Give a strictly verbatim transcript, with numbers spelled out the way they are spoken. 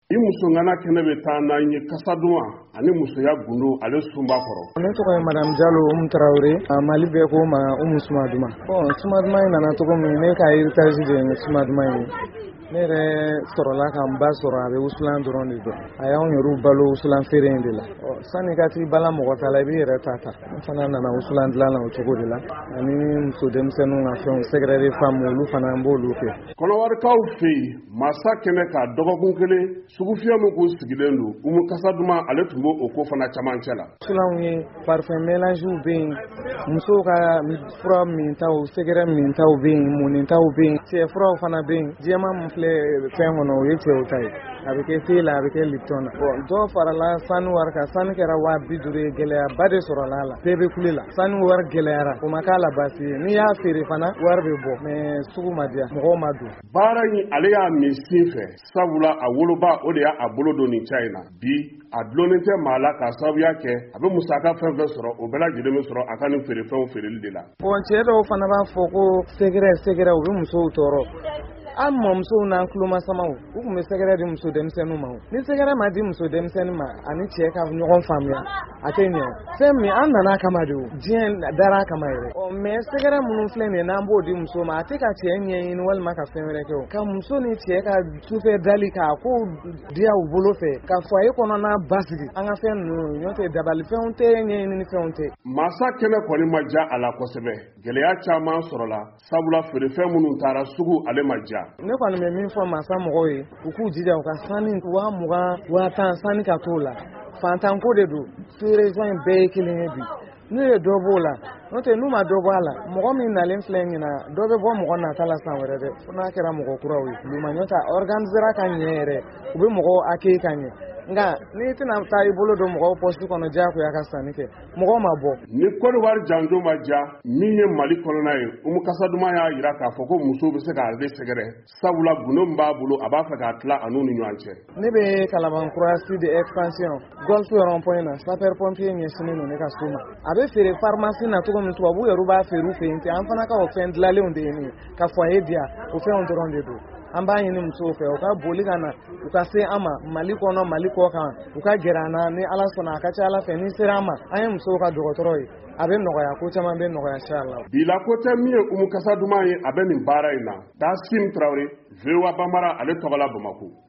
I muso ngana kene be taa na ye kasaduma ani musoya gundo ale sunba kɔrɔ. Ne tɔgɔ ye Madame Diallo Umu Traoré, Mali bɛɛ ko ma Umu Sumaduma. Bon Sumaduma in nana cogo min ne ka héritage de ye Sumaduma ye. Ne yɛrɛ sɔrɔla ka n ba sɔrɔ a bɛ wusulan dɔrɔn de dɔn. A y'anw yɛrɛ balo wusulan feere in de la. Sani ka t'i bala mɔgɔ ta la i b'i yɛrɛ ta ta. N fana nana wusulan dilan na o cogo de la. Ani muso denmisɛnninw ka fɛnw secret de femme olu fana n b'olu kɛ. Kɔnɔwarikaw fɛ yen masa kɛnɛ ka dɔgɔkun kelen sugufiyɛ min kun sigilen don Umu Kasaduma ale tun b'o o ko fana camancɛ la. Wusulanw ye parfum mélangew bɛ yen, musow ka fura mintaw secret mintaw bɛ yen, munintaw bɛ yen, cɛ furaw fana bɛ yen. Jɛman min filɛ fɛn kɔnɔ o ye cɛw ta ye. A bɛ kɛ te la a bɛ kɛ Lipton na. Bon dɔw farala sanu wari kan, sanu kɛra waa bi duuru ye, gɛlɛyaba de sɔrɔla a la. Bɛɛ bɛ kule la. Sanu wari gɛlɛyara o ma k'a la baasi ye. N'i y'a feere fana wari bɛ bɔ mais sugu ma diya mɔgɔw ma don. Baara in ale y'a min sin fɛ sabula a woloba o de y'a bolo don nin ca in na bi a dulonnen tɛ maa la k'a sababuya kɛ a bɛ musaka fɛn fɛn sɔrɔ o bɛɛ lajɛlen bɛ sɔrɔ a ka nin feerefɛnw feereli de la. Bon cɛ dɔw fana b'a fɔ ko secret secret u bɛ musow tɔɔrɔ. An mɔmusow n'an tulomasamaw u tun bɛ sɛgɛrɛ di muso denmisɛnninw ma. Ni sɛgɛrɛ ma di muso denmisɛnnin ma ani cɛ ka ɲɔgɔn faamuya a tɛ ɲɛ. Fɛn min an nana kama de o diɲɛ dara kama yɛrɛ. Ɔ mais sɛgɛrɛ minnu filɛ nin ye n'an b'o di muso ma a tɛ ka cɛ ɲɛɲini walima ka fɛn wɛrɛ kɛ o. Ka muso ni cɛ ka sufɛ dali k'a ko diya u bolo fɛ ka foyer kɔnɔna basigi an ka fɛn ninnu ɲɔ tɛ dabalifɛnw tɛ ɲɛɲini ni fɛnw tɛ. Masa kɛnɛ kɔni ma ja a la kosɛbɛ gɛlɛya caman sɔrɔla sabula feerefɛn minnu taara sugu ale ma ja. Ne kɔni bɛ min fɔ masa mɔgɔw ye u k'u jija u ka sani waa mugan waa tan sani ka t'o la fantanko de don sous région in bɛɛ ye kelen ye bi n'u ye dɔ b'o la n'o tɛ n'u ma dɔ bɔ a la mɔgɔ min nalen filɛ ɲina dɔ bɛ bɔ mɔgɔ nata la san wɛrɛ dɛ fo n'a kɛra mɔgɔ kuraw ye olu ma ɲɔ ta organisera ka ɲɛ yɛrɛ u bɛ mɔgɔw accueillir ka ɲɛ nka n'i tɛna taa i bolo don mɔgɔw poche kɔnɔ diyagoya ka sanni kɛ mɔgɔw ma bɔ. Ni Côte d'Ivoire janjo ma ja min ye Mali kɔnɔna ye Umu Kasaduma y'a jira k'a fɔ ko muso bɛ se k'ale sɛgɛrɛ sabula gundo min b'a bolo a b'a fɛ k'a tila a n'u ni ɲɔgɔn cɛ. Ne bɛ Kalabankura sud extension golf rond point na sapeur pompier ɲɛsinnen don ne ka so ma. A bɛ feere pharmacie na cogo min tubabu yɛrɛ b'a feere u fɛ yen ten an fana ka o fɛn dilanlenw de ye nin ye ka foyer diya o fɛnw dɔrɔn de don. An b'a ɲini musow fɛ u ka boli ka na u ka se an ma Mali kɔnɔ Mali kɔ kan u ka gɛrɛ an na ni Ala sɔnna a ka ca Ala fɛ ni sera an ma an ye musow ka dɔgɔtɔrɔ ye a bɛ nɔgɔya ko caman bɛ nɔgɔya inchallah. Bila ko tɛ min ye Umu Kasaduma ye a bɛ nin baara in na Dasim Traoré V O A Bambara ale tɔgɔ la Bamako.